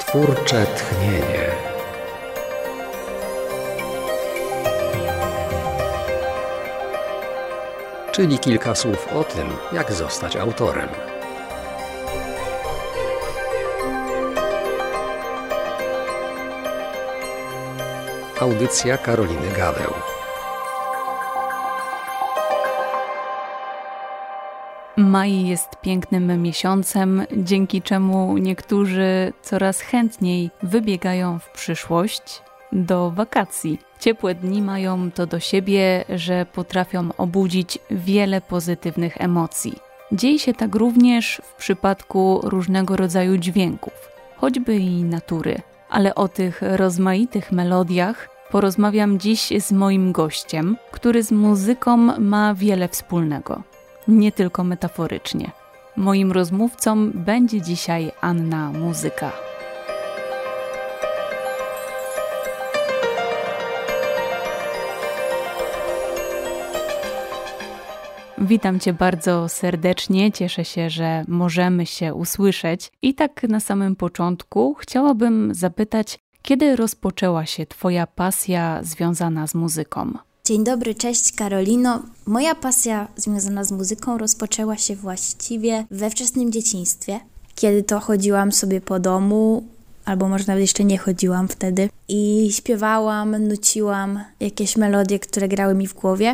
Twórcze tchnienie. Czyli kilka słów o tym, jak zostać autorem. Audycja Karoliny Gaweł. Maj jest pięknym miesiącem, dzięki czemu niektórzy coraz chętniej wybiegają w przyszłość do wakacji. Ciepłe dni mają to do siebie, że potrafią obudzić wiele pozytywnych emocji. Dzieje się tak również w przypadku różnego rodzaju dźwięków, choćby i natury. Ale o tych rozmaitych melodiach porozmawiam dziś z moim gościem, który z muzyką ma wiele wspólnego. Nie tylko metaforycznie. Moim rozmówcą będzie dzisiaj Anna Muzyka. Witam Cię bardzo serdecznie, cieszę się, że możemy się usłyszeć. I tak na samym początku chciałabym zapytać, kiedy rozpoczęła się Twoja pasja związana z muzyką? Dzień dobry, cześć Karolino. Moja pasja związana z muzyką rozpoczęła się właściwie we wczesnym dzieciństwie, kiedy to chodziłam sobie po domu, albo może nawet jeszcze nie chodziłam wtedy i śpiewałam, nuciłam jakieś melodie, które grały mi w głowie,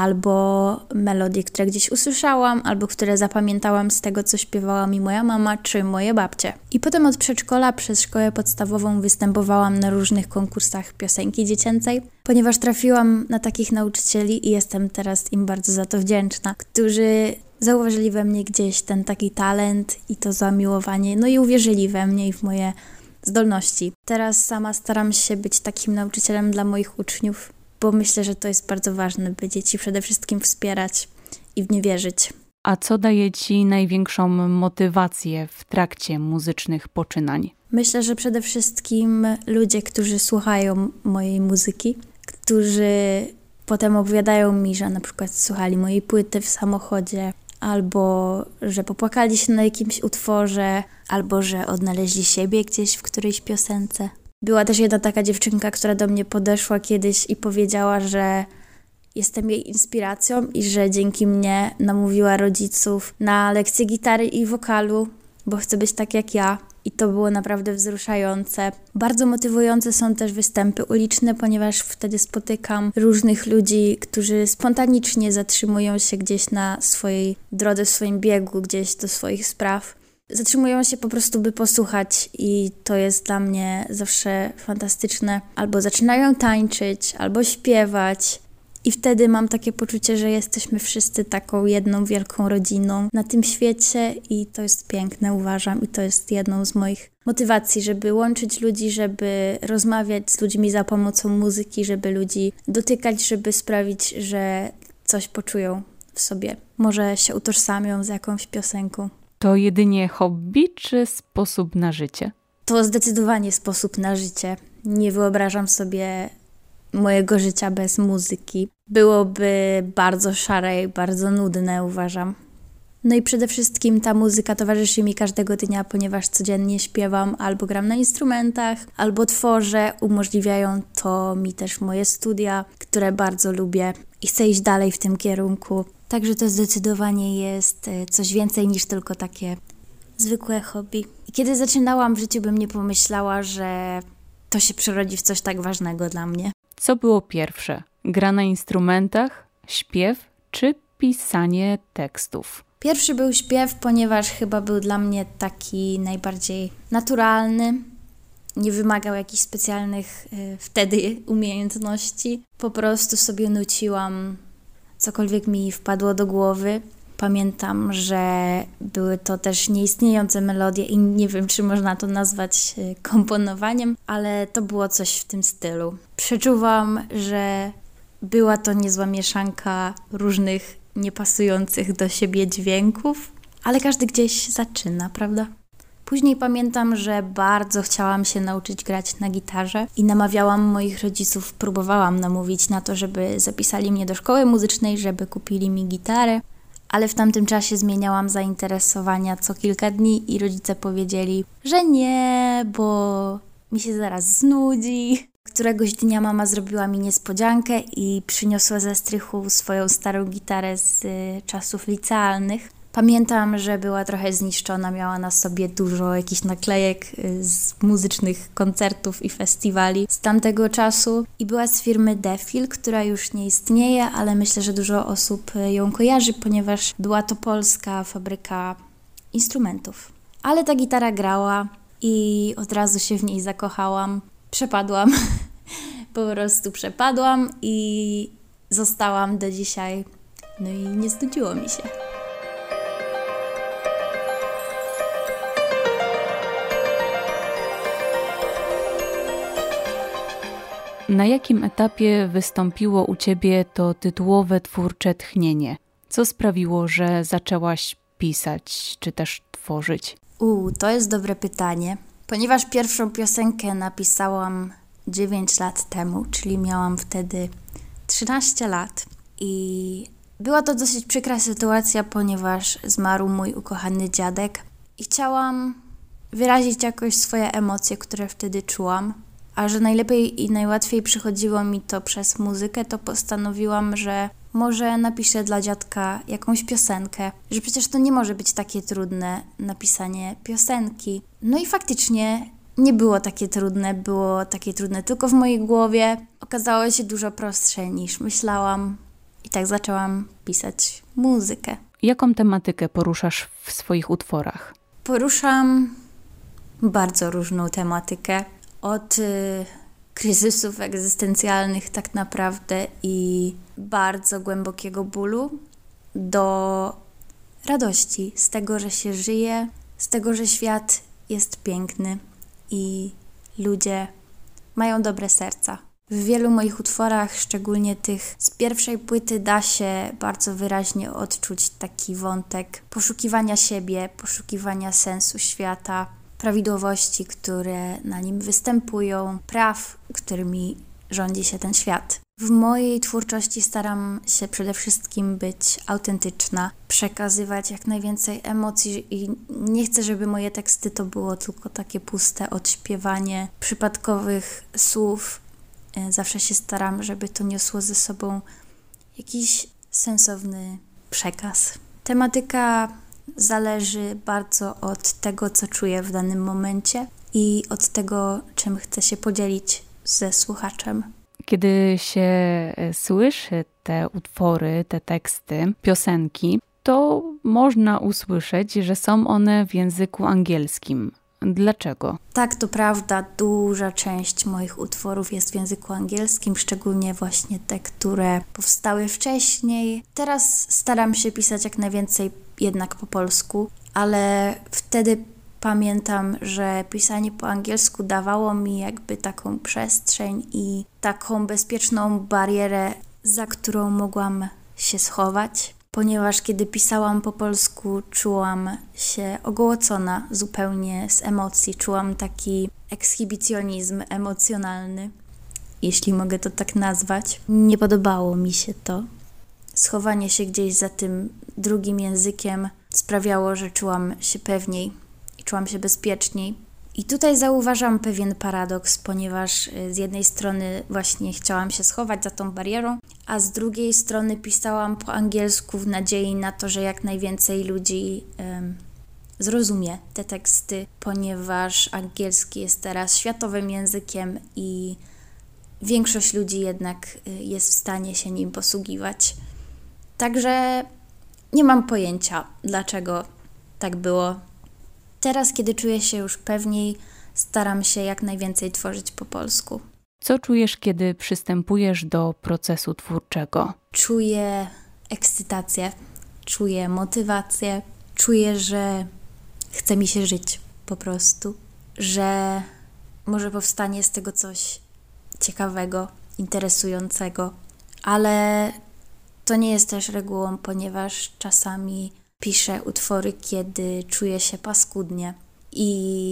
albo melodie, które gdzieś usłyszałam, albo które zapamiętałam z tego, co śpiewała mi moja mama czy moje babcie. I potem od przedszkola przez szkołę podstawową występowałam na różnych konkursach piosenki dziecięcej, ponieważ trafiłam na takich nauczycieli i jestem teraz im bardzo za to wdzięczna, którzy zauważyli we mnie gdzieś ten taki talent i to zamiłowanie, no i uwierzyli we mnie i w moje zdolności. Teraz sama staram się być takim nauczycielem dla moich uczniów, bo myślę, że to jest bardzo ważne, by dzieci przede wszystkim wspierać i w nie wierzyć. A co daje Ci największą motywację w trakcie muzycznych poczynań? Myślę, że przede wszystkim ludzie, którzy słuchają mojej muzyki, którzy potem opowiadają mi, że na przykład słuchali mojej płyty w samochodzie, albo że popłakali się na jakimś utworze, albo że odnaleźli siebie gdzieś w którejś piosence. Była też jedna taka dziewczynka, która do mnie podeszła kiedyś i powiedziała, że jestem jej inspiracją i że dzięki mnie namówiła rodziców na lekcje gitary i wokalu, bo chce być tak jak ja. I to było naprawdę wzruszające. Bardzo motywujące są też występy uliczne, ponieważ wtedy spotykam różnych ludzi, którzy spontanicznie zatrzymują się gdzieś na swojej drodze, w swoim biegu, gdzieś do swoich spraw. Zatrzymują się po prostu, by posłuchać i to jest dla mnie zawsze fantastyczne. Albo zaczynają tańczyć, albo śpiewać i wtedy mam takie poczucie, że jesteśmy wszyscy taką jedną wielką rodziną na tym świecie i to jest piękne, uważam, i to jest jedną z moich motywacji, żeby łączyć ludzi, żeby rozmawiać z ludźmi za pomocą muzyki, żeby ludzi dotykać, żeby sprawić, że coś poczują w sobie. Może się utożsamią z jakąś piosenką. To jedynie hobby czy sposób na życie? To zdecydowanie sposób na życie. Nie wyobrażam sobie mojego życia bez muzyki. Byłoby bardzo szare i bardzo nudne, uważam. No i przede wszystkim ta muzyka towarzyszy mi każdego dnia, ponieważ codziennie śpiewam albo gram na instrumentach, albo tworzę. Umożliwiają to mi też moje studia, które bardzo lubię i chcę iść dalej w tym kierunku. Także to zdecydowanie jest coś więcej niż tylko takie zwykłe hobby. I kiedy zaczynałam w życiu, bym nie pomyślała, że to się przerodzi w coś tak ważnego dla mnie. Co było pierwsze? Gra na instrumentach, śpiew czy pisanie tekstów? Pierwszy był śpiew, ponieważ chyba był dla mnie taki najbardziej naturalny. Nie wymagał jakichś specjalnych wtedy umiejętności. Po prostu sobie nuciłam cokolwiek mi wpadło do głowy. Pamiętam, że były to też nieistniejące melodie i nie wiem, czy można to nazwać komponowaniem, ale to było coś w tym stylu. Przeczuwam, że była to niezła mieszanka różnych niepasujących do siebie dźwięków, ale każdy gdzieś zaczyna, prawda? Później pamiętam, że bardzo chciałam się nauczyć grać na gitarze i namawiałam moich rodziców, próbowałam namówić na to, żeby zapisali mnie do szkoły muzycznej, żeby kupili mi gitarę, ale w tamtym czasie zmieniałam zainteresowania co kilka dni i rodzice powiedzieli, że nie, bo mi się zaraz znudzi. Któregoś dnia mama zrobiła mi niespodziankę i przyniosła ze strychu swoją starą gitarę z czasów licealnych. Pamiętam, że była trochę zniszczona, miała na sobie dużo jakichś naklejek z muzycznych koncertów i festiwali z tamtego czasu i była z firmy Defil, która już nie istnieje, ale myślę, że dużo osób ją kojarzy, ponieważ była to polska fabryka instrumentów. Ale ta gitara grała i od razu się w niej zakochałam. Przepadłam, po prostu przepadłam i zostałam do dzisiaj. No i nie znudziło mi się. Na jakim etapie wystąpiło u Ciebie to tytułowe twórcze tchnienie? Co sprawiło, że zaczęłaś pisać czy też tworzyć? To jest dobre pytanie, ponieważ pierwszą piosenkę napisałam 9 lat temu, czyli miałam wtedy 13 lat i była to dosyć przykra sytuacja, ponieważ zmarł mój ukochany dziadek i chciałam wyrazić jakoś swoje emocje, które wtedy czułam. A że najlepiej i najłatwiej przychodziło mi to przez muzykę, to postanowiłam, że może napiszę dla dziadka jakąś piosenkę, że przecież to nie może być takie trudne napisanie piosenki. No i faktycznie nie było takie trudne, było takie trudne tylko w mojej głowie. Okazało się dużo prostsze niż myślałam i tak zaczęłam pisać muzykę. Jaką tematykę poruszasz w swoich utworach? Poruszam bardzo różną tematykę. Od kryzysów egzystencjalnych tak naprawdę i bardzo głębokiego bólu do radości z tego, że się żyje, z tego, że świat jest piękny i ludzie mają dobre serca. W wielu moich utworach, szczególnie tych z pierwszej płyty, da się bardzo wyraźnie odczuć taki wątek poszukiwania siebie, poszukiwania sensu świata, prawidłowości, które na nim występują, praw, którymi rządzi się ten świat. W mojej twórczości staram się przede wszystkim być autentyczna, przekazywać jak najwięcej emocji i nie chcę, żeby moje teksty to było tylko takie puste odśpiewanie przypadkowych słów. Zawsze się staram, żeby to niosło ze sobą jakiś sensowny przekaz. Tematyka zależy bardzo od tego, co czuję w danym momencie i od tego, czym chcę się podzielić ze słuchaczem. Kiedy się słyszy te utwory, te teksty, piosenki, to można usłyszeć, że są one w języku angielskim. Dlaczego? Tak, to prawda. Duża część moich utworów jest w języku angielskim, szczególnie właśnie te, które powstały wcześniej. Teraz staram się pisać jak najwięcej jednak po polsku, ale wtedy pamiętam, że pisanie po angielsku dawało mi jakby taką przestrzeń i taką bezpieczną barierę, za którą mogłam się schować, ponieważ kiedy pisałam po polsku, czułam się ogołocona zupełnie z emocji. Czułam taki ekshibicjonizm emocjonalny, jeśli mogę to tak nazwać. Nie podobało mi się to. Schowanie się gdzieś za tym drugim językiem sprawiało, że czułam się pewniej i czułam się bezpieczniej. I tutaj zauważam pewien paradoks, ponieważ z jednej strony właśnie chciałam się schować za tą barierą, a z drugiej strony pisałam po angielsku w nadziei na to, że jak najwięcej ludzi zrozumie te teksty, ponieważ angielski jest teraz światowym językiem i większość ludzi jednak jest w stanie się nim posługiwać. Także nie mam pojęcia, dlaczego tak było. Teraz, kiedy czuję się już pewniej, staram się jak najwięcej tworzyć po polsku. Co czujesz, kiedy przystępujesz do procesu twórczego? Czuję ekscytację, czuję motywację, czuję, że chce mi się żyć po prostu, że może powstanie z tego coś ciekawego, interesującego, ale to nie jest też regułą, ponieważ czasami piszę utwory, kiedy czuję się paskudnie i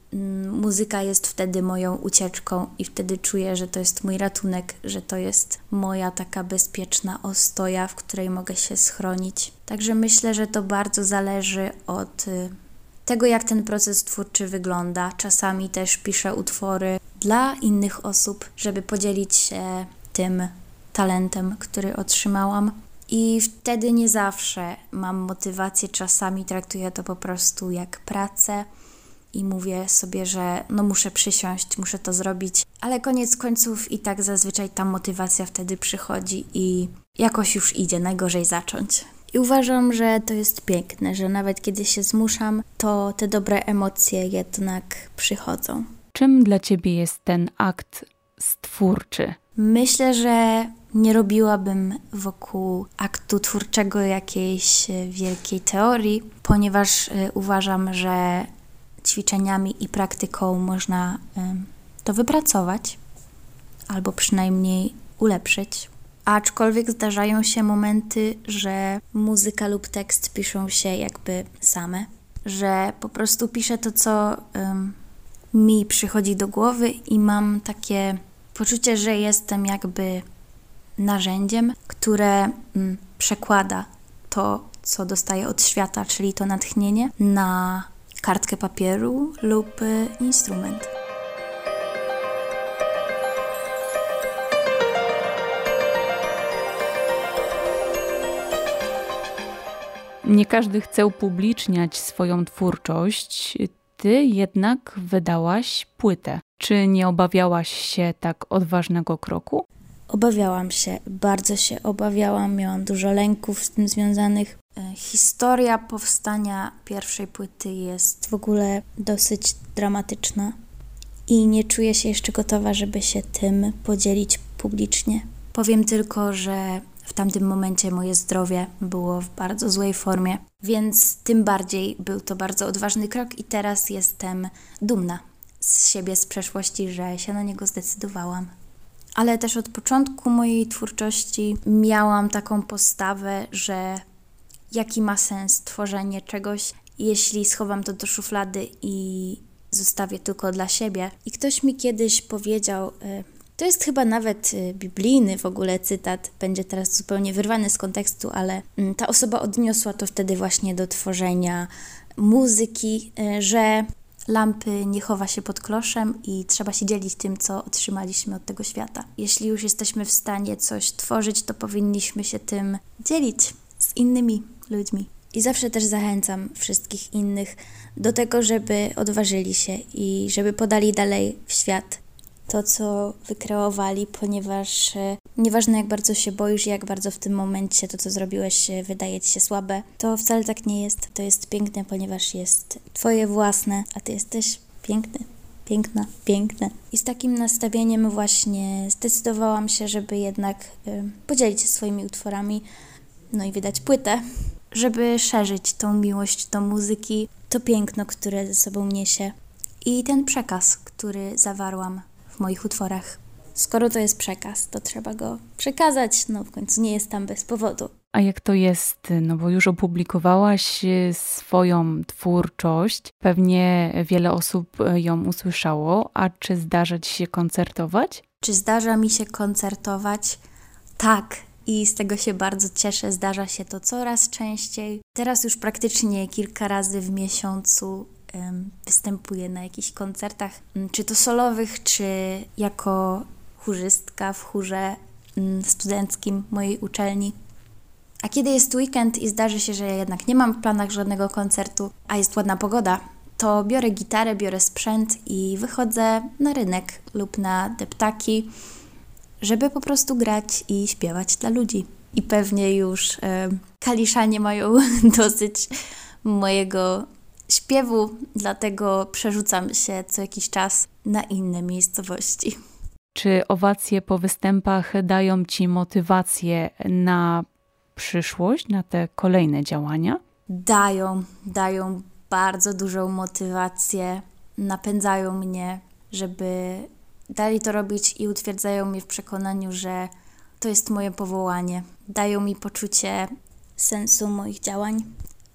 Muzyka jest wtedy moją ucieczką i wtedy czuję, że to jest mój ratunek, że to jest moja taka bezpieczna ostoja, w której mogę się schronić. Także myślę, że to bardzo zależy od tego, jak ten proces twórczy wygląda. Czasami też piszę utwory dla innych osób, żeby podzielić się tym talentem, który otrzymałam. I wtedy nie zawsze mam motywację, czasami traktuję to po prostu jak pracę i mówię sobie, że muszę przysiąść, muszę to zrobić, ale koniec końców i tak zazwyczaj ta motywacja wtedy przychodzi i jakoś już idzie, najgorzej zacząć. I uważam, że to jest piękne, że nawet kiedy się zmuszam, to te dobre emocje jednak przychodzą. Czym dla Ciebie jest ten akt stwórczy? Myślę, że nie robiłabym wokół aktu twórczego jakiejś wielkiej teorii, ponieważ uważam, że ćwiczeniami i praktyką można to wypracować albo przynajmniej ulepszyć. Aczkolwiek zdarzają się momenty, że muzyka lub tekst piszą się jakby same, że po prostu piszę to, co mi przychodzi do głowy i mam takie poczucie, że jestem jakby narzędziem, które przekłada to, co dostaję od świata, czyli to natchnienie, na kartkę papieru lub instrument. Nie każdy chce upubliczniać swoją twórczość. Ty jednak wydałaś płytę. Czy nie obawiałaś się tak odważnego kroku? Obawiałam się, bardzo się obawiałam, miałam dużo lęków z tym związanych. Historia powstania pierwszej płyty jest w ogóle dosyć dramatyczna i nie czuję się jeszcze gotowa, żeby się tym podzielić publicznie. Powiem tylko, że w tamtym momencie moje zdrowie było w bardzo złej formie, więc tym bardziej był to bardzo odważny krok i teraz jestem dumna z siebie, z przeszłości, że się na niego zdecydowałam. Ale też od początku mojej twórczości miałam taką postawę, że jaki ma sens tworzenie czegoś, jeśli schowam to do szuflady i zostawię tylko dla siebie. I ktoś mi kiedyś powiedział, to jest chyba nawet biblijny w ogóle cytat, będzie teraz zupełnie wyrwany z kontekstu, ale ta osoba odniosła to wtedy właśnie do tworzenia muzyki, że lampy nie chowa się pod kloszem i trzeba się dzielić tym, co otrzymaliśmy od tego świata. Jeśli już jesteśmy w stanie coś tworzyć, to powinniśmy się tym dzielić z innymi ludźmi. I zawsze też zachęcam wszystkich innych do tego, żeby odważyli się i żeby podali dalej w świat to, co wykreowali, ponieważ nieważne jak bardzo się boisz i jak bardzo w tym momencie to, co zrobiłeś, wydaje ci się słabe, to wcale tak nie jest. To jest piękne, ponieważ jest twoje własne, a ty jesteś piękny, piękna, piękne. I z takim nastawieniem właśnie zdecydowałam się, żeby jednak podzielić się swoimi utworami, no i wydać płytę, żeby szerzyć tą miłość do muzyki, to piękno, które ze sobą niesie i ten przekaz, który zawarłam w moich utworach. Skoro to jest przekaz, to trzeba go przekazać, w końcu nie jest tam bez powodu. A jak to jest, bo już opublikowałaś swoją twórczość, pewnie wiele osób ją usłyszało, a czy zdarza ci się koncertować? Czy zdarza mi się koncertować? Tak. I z tego się bardzo cieszę, zdarza się to coraz częściej. Teraz już praktycznie kilka razy w miesiącu występuję na jakichś koncertach, czy to solowych, czy jako chórzystka w chórze studenckim mojej uczelni. A kiedy jest weekend i zdarzy się, że ja jednak nie mam w planach żadnego koncertu, a jest ładna pogoda, to biorę gitarę, biorę sprzęt i wychodzę na rynek lub na deptaki, żeby po prostu grać i śpiewać dla ludzi. I pewnie już kaliszanie mają dosyć mojego śpiewu, dlatego przerzucam się co jakiś czas na inne miejscowości. Czy owacje po występach dają ci motywację na przyszłość, na te kolejne działania? Dają bardzo dużą motywację, napędzają mnie, żeby dalej to robić i utwierdzają mnie w przekonaniu, że to jest moje powołanie. Dają mi poczucie sensu moich działań.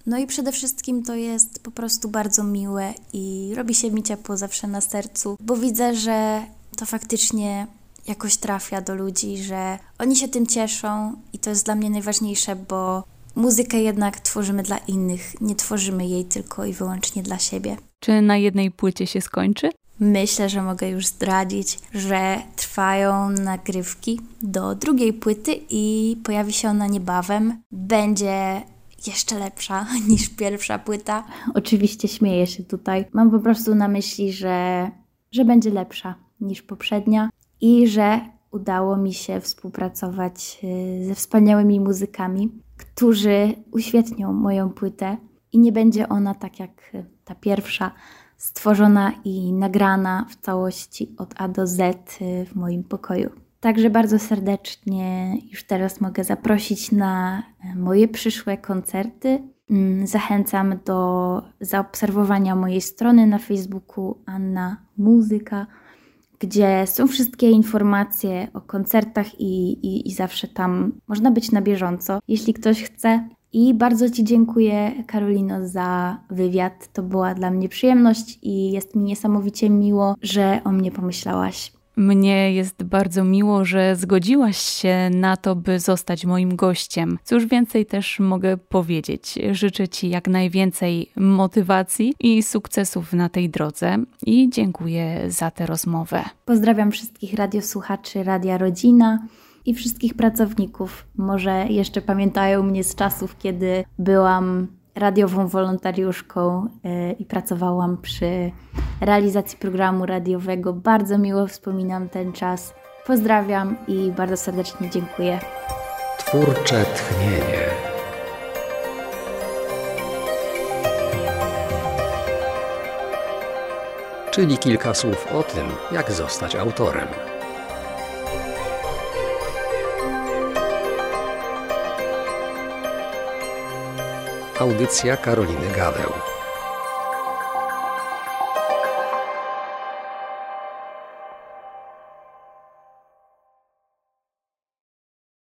No i przede wszystkim to jest po prostu bardzo miłe i robi się mi ciepło zawsze na sercu, bo widzę, że to faktycznie jakoś trafia do ludzi, że oni się tym cieszą i to jest dla mnie najważniejsze, bo muzykę jednak tworzymy dla innych, nie tworzymy jej tylko i wyłącznie dla siebie. Czy na jednej płycie się skończy? Myślę, że mogę już zdradzić, że trwają nagrywki do drugiej płyty i pojawi się ona niebawem. Będzie jeszcze lepsza niż pierwsza płyta. Oczywiście śmieję się tutaj. Mam po prostu na myśli, że będzie lepsza niż poprzednia i że udało mi się współpracować ze wspaniałymi muzykami, którzy uświetnią moją płytę i nie będzie ona tak jak ta pierwsza, stworzona i nagrana w całości od A do Z w moim pokoju. Także bardzo serdecznie już teraz mogę zaprosić na moje przyszłe koncerty. Zachęcam do zaobserwowania mojej strony na Facebooku Anna Muzyka, gdzie są wszystkie informacje o koncertach i zawsze tam można być na bieżąco, jeśli ktoś chce. I bardzo Ci dziękuję, Karolino, za wywiad. To była dla mnie przyjemność i jest mi niesamowicie miło, że o mnie pomyślałaś. Mnie jest bardzo miło, że zgodziłaś się na to, by zostać moim gościem. Cóż więcej też mogę powiedzieć. Życzę Ci jak najwięcej motywacji i sukcesów na tej drodze i dziękuję za tę rozmowę. Pozdrawiam wszystkich radiosłuchaczy Radia Rodzina i wszystkich pracowników. Może jeszcze pamiętają mnie z czasów, kiedy byłam radiową wolontariuszką i pracowałam przy realizacji programu radiowego. Bardzo miło wspominam ten czas. Pozdrawiam i bardzo serdecznie dziękuję. Twórcze tchnienie. Czyli kilka słów o tym, jak zostać autorem. Audycja Karoliny Gaweł.